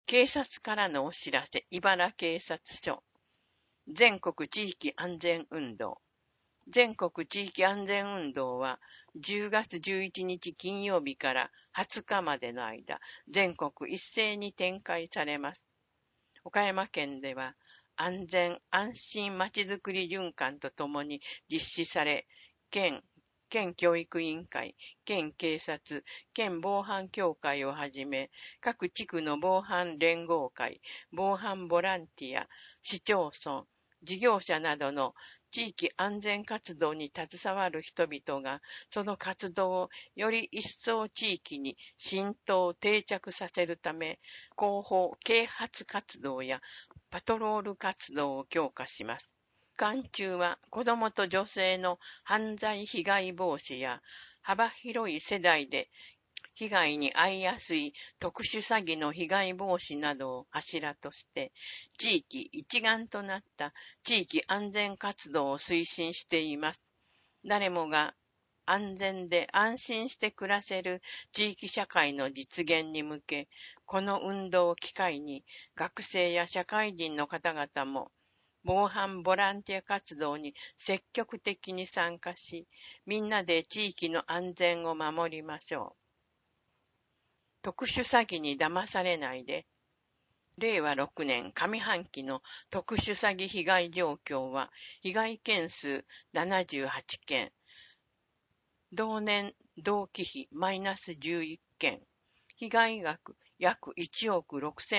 警察からのお知らせ、茨警察署。全国地域安全運動。全国地域安全運動は、10月11日金曜日から20日までの間、全国一斉に展開されます。岡山県では、安全安心まちづくり循環とともに実施され、県教育委員会、県警察、県防犯協会をはじめ、各地区の防犯連合会、防犯ボランティア、市町村、事業者などの地域安全活動に携わる人々が、その活動をより一層地域に浸透・定着させるため、広報・啓発活動やパトロール活動を強化します。期間中は子どもと女性の犯罪被害防止や幅広い世代で被害に遭いやすい特殊詐欺の被害防止などを柱として地域一丸となった地域安全活動を推進しています。誰もが安全で安心して暮らせる地域社会の実現に向け、この運動を機会に学生や社会人の方々も防犯ボランティア活動に積極的に参加し、みんなで地域の安全を守りましょう。特殊詐欺に騙されないで。令和6年上半期の特殊詐欺被害状況は、被害件数78件、同年同期比マイナス11件、被害額約1億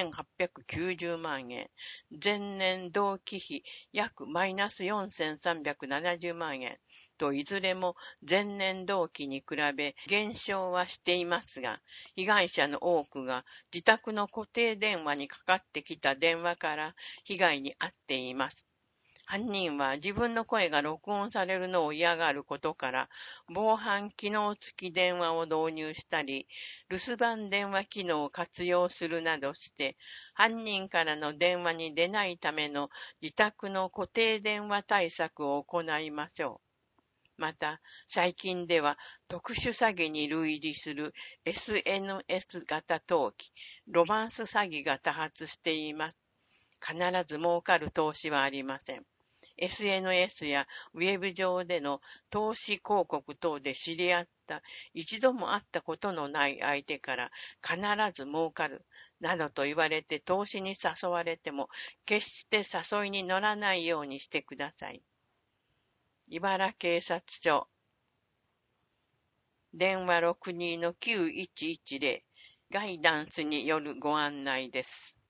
6890万円、前年同期比約マイナス4370万円といずれも前年同期に比べ減少はしていますが、被害者の多くが自宅の固定電話にかかってきた電話から被害に遭っています。犯人は自分の声が録音されるのを嫌がることから、防犯機能付き電話を導入したり、留守番電話機能を活用するなどして、犯人からの電話に出ないための自宅の固定電話対策を行いましょう。また、最近では特殊詐欺に類似する SNS 型投機、ロマンス詐欺が多発しています。必ず儲かる投資はありません。SNS やウェブ上での投資広告等で知り合った一度も会ったことのない相手から必ず儲かるなどと言われて投資に誘われても決して誘いに乗らないようにしてください。茨警察署電話62-9110ガイダンスによるご案内です。